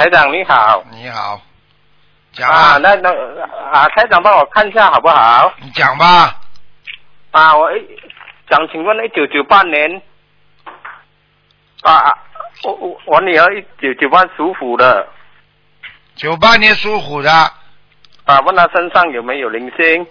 台长你好。 你好，讲啊。 台长帮我看一下好不好？ 你讲吧。 我想请问1998年我女儿1998属虎的。 98年属虎的。 问她身上有没有灵性？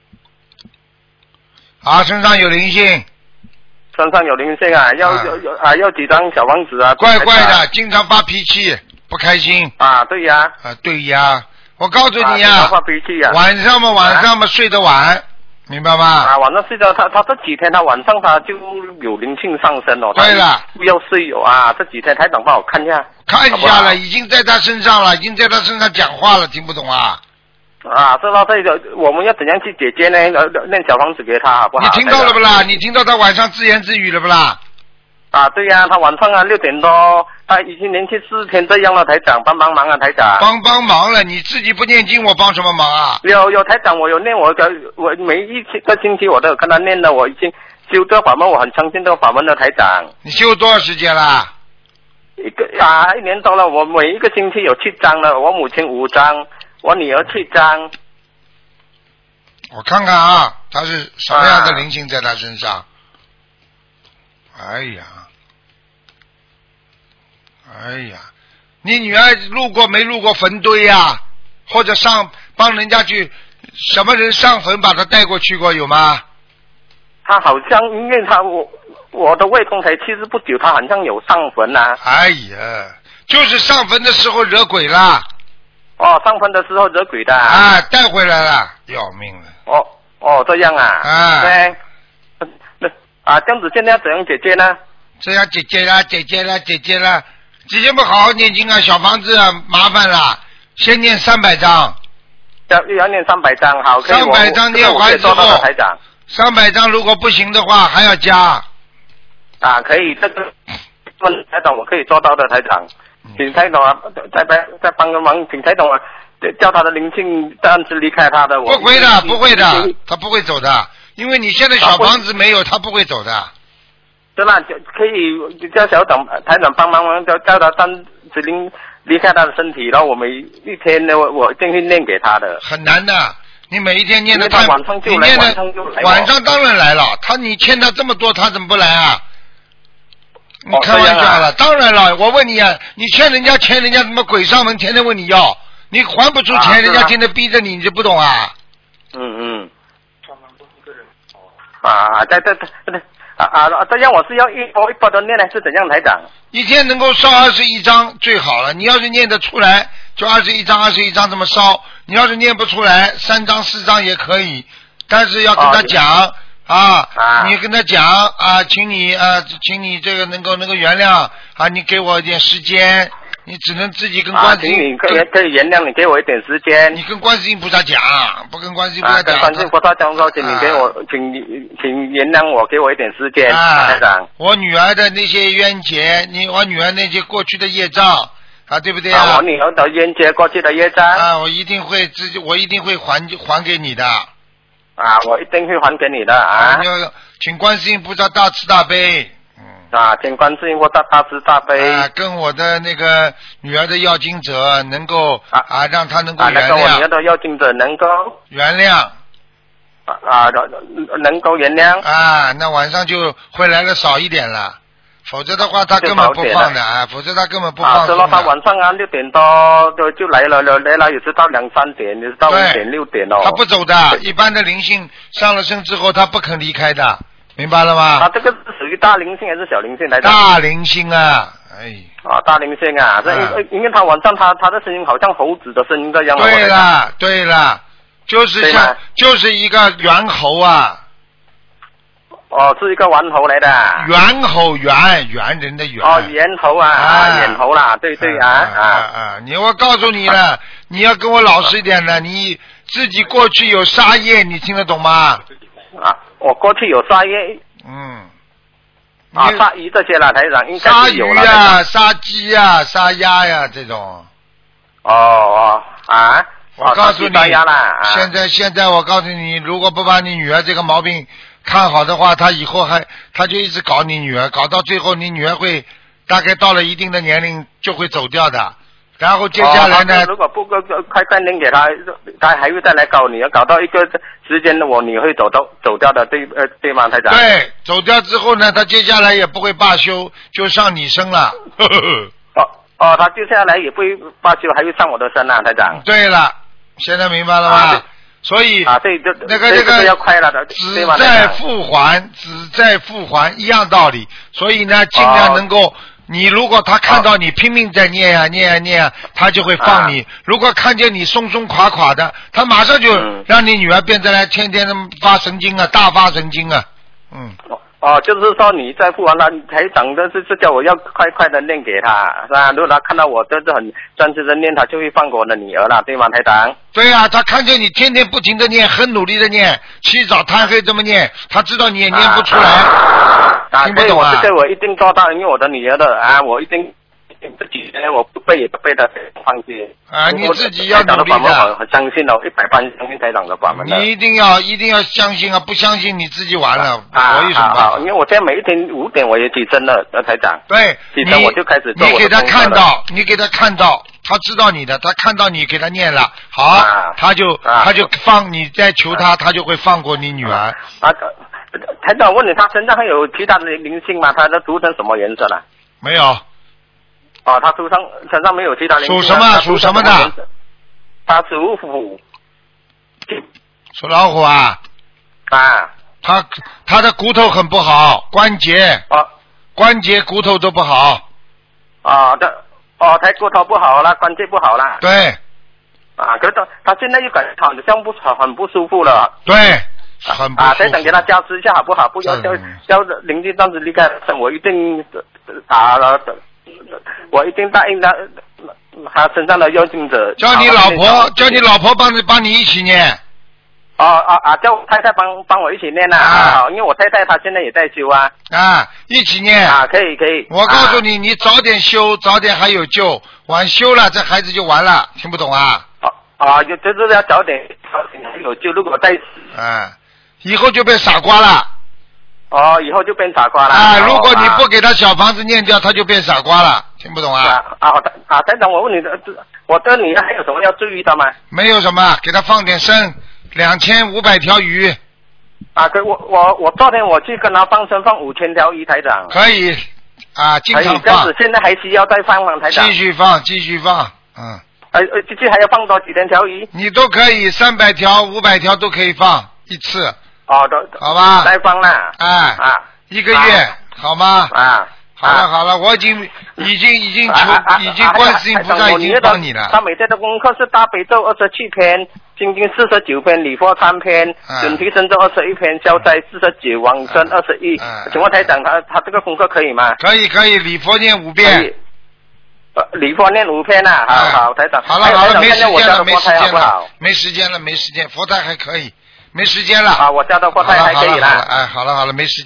身上有灵性。 身上有灵性啊，要几张小房子啊？ 怪怪的，经常发脾气，不开心。 对呀。 对呀，我告诉你呀， 发脾气呀。 晚上嘛睡得晚，明白吗？ 晚上睡觉，他这几天他晚上他就有灵性上升哦。 对了。 不要睡这几天台长帮我看一下。 看一下了，已经在他身上了，已经在他身上讲话了，听不懂啊？ 知道这个，我们要怎样去解决呢？念小房子给他好不好？ 你听到了不啦？你听到他晚上自言自语了不啦？ 对呀，他晚上6点多，他已经连续4天这样了，台长帮忙啊，台长。帮忙了，你自己不念经，我帮什么忙啊？ 有台长，我有念，我每一个星期我都有跟他念的，我已经修这个法门，我很相信这个法门的，台长。 你修多少时间啦 ？1年多了，我每一个星期有7张了，我母亲5张。我女儿7张。 我看看啊，他是什么样的灵性在他身上？哎呀，你女儿路过没路过坟堆呀？或者帮人家去什么人上坟把她带过去过有吗？ 她好像因为我的未婚妻其实不久，她好像有上坟啊。 哎呀，就是上坟的时候惹鬼了。 上坟的时候惹鬼的。 带回来了，要命了。 这样啊。对。这样子现在要怎样解决呢？ 这样解决了，姐姐不好好念经啊，小房子麻烦了，先念300张。 要念300张，好。 300张念完之后，300张如果不行的话还要加。 可以，这个台长我可以做到的，台长。请台长再帮个忙，请台长叫他的灵性暂时离开他的。 不会的，他不会走的，因为你现在小房子没有，他不会走的。 对啦，可以叫台长帮忙，叫他暂时离开他的身体，然后我每一天呢，我一定会念给他的。很难的，你每一天念的他晚上就来，晚上当然来了。你欠他这么多，他怎么不来啊？你开玩笑了，当然了，我问你啊，你欠人家钱，人家怎么鬼上门天天问你要，你还不出钱，人家天天逼着你，你就不懂啊？这样我是要一包的念还是怎样，台长？一天能够烧21张最好了，你要是念得出来，就21张这么烧，你要是念不出来，3张4张也可以，但是要跟他讲。你跟他讲请你这个能够原谅你给我一点时间，你只能自己跟观世音。你可以原谅，你给我一点时间。你跟观世音菩萨讲，不跟观世音菩萨讲。跟观世音菩萨讲说，请你给我，请原谅我，给我一点时间。台长，我女儿的那些冤结，我女儿那些过去的业障对不对啊？我女儿的冤结，过去的业障我一定会还给你的。我一定会还给你的要请观世音菩萨大慈大悲。请观世音菩萨大慈大悲。跟我的那个女儿的要经者能够让她能够原谅。跟我女儿的要经者能够原谅。能够原谅。那晚上就会来的少一点了。否则的话他根本不放的否则他根本不放松的。他晚上6点多就来了，有时到2、3点，有时到5点、6点他不走的，一般的灵性上了身之后他不肯离开的，明白了吗？这个是属于大灵性还是小灵性来的？大灵性啊，大灵性啊，因为他晚上他的声音好像猴子的声音这样。对了，就是一个猿猴啊。是一个猿猴来的。猿猴，猿人的猿。猿猴猿猴啦，对我告诉你了，你要跟我老实一点的，你自己过去有杀业，你听得懂吗？我过去有杀业。杀鱼这些啦，台长应该是有了。杀鱼啊，杀鸡啊，杀鸭呀，这种。我告诉你，现在我告诉你，如果不把你女儿这个毛病看好的话，他以后他就一直搞你女儿，搞到最后你女儿会大概到了一定的年龄就会走掉的。 然后接下来呢？ 如果不快念给他，他还会再来搞你，搞到一个时间你会走掉的，对吗，台长？ 对，走掉之后呢，他接下来也不会罢休，就上你身了。 他接下来也不会罢休，还会上我的身啊，台长。 对了，现在明白了吗？所以那个要快了的， 只在复还，只在复还一样道理。所以呢，尽量能够。你如果他看到你拼命在念啊念啊念啊，他就会放你。如果看见你松松垮垮的，他马上就让你女儿变成来天天的发神经啊，大发神经啊。 就是说你在复完他台长的是叫我要快的念给他，是吧？如果他看到我真是很专心的念，他就会放过我的女儿了，对吗，台长？ 对啊，他看见你天天不停的念，很努力的念，起早贪黑这么念，他知道你也念不出来。听不懂啊？ 这个我一定做到，因为我的女儿的我一定自己我不背也不背的放弃。 你自己要努力的。很相信100%相信台长的法门的。 你一定要相信啊！不相信你自己完了。我有什么办法？ 因为我现在每一天5点我也起身了，台长。 对。 起身我就开始做我的你给他看到，他知道你的，他看到你给他念了，好，他就放你再求他，他就会放过你女儿。 台长问你，他身上还有其他的灵性吗？他的图腾什么颜色呢？ 没有。 他身上没有其他灵性。 属什么的？ 他属虎。 属老虎啊。他的骨头很不好，关节。关节骨头都不好。 他骨头不好了，关节不好了。 对。 可是他现在又感觉好像很不舒服了。 对。很不舒服。 再等给他加持一下好不好？不要叫灵性这样子离开，我一定我一定答应他身上的妖精者。 叫你老婆帮你一起念。 叫我太太帮我一起念因为我太太她现在也在修一起念可以。 我告诉你，你早点修，早点还有救，晚修了这孩子就完了，听不懂啊？ 就是要早点还有救，如果再以后就变傻瓜了。 以后就变傻瓜了。 如果你不给他小房子念掉，他就变傻瓜了，听不懂啊？ 台长，我问你我的女儿还有什么要注意的吗？ 没有什么，给他放点生，2500条鱼。 我昨天我去跟他放生，放5000条鱼，台长。 可以经常放。 这样子现在还需要再放吗，台长？ 继续放。继续还要放多几千条鱼？ 你都可以，300条、500条都可以放一次。好吧。 再放了。 1个月，好吗？好了，我已经观世音菩萨已经帮你了。 他每天的功课是大悲咒27篇，心经49篇，礼佛3篇，准提神咒21篇，消灾49，往生21。请问台长，他这个功课可以吗？ 可以，礼佛念5遍。 礼佛念5篇好，台长。 好了，没时间了，佛台还可以，没时间了。 我家的佛台还可以了。 好了，没时间。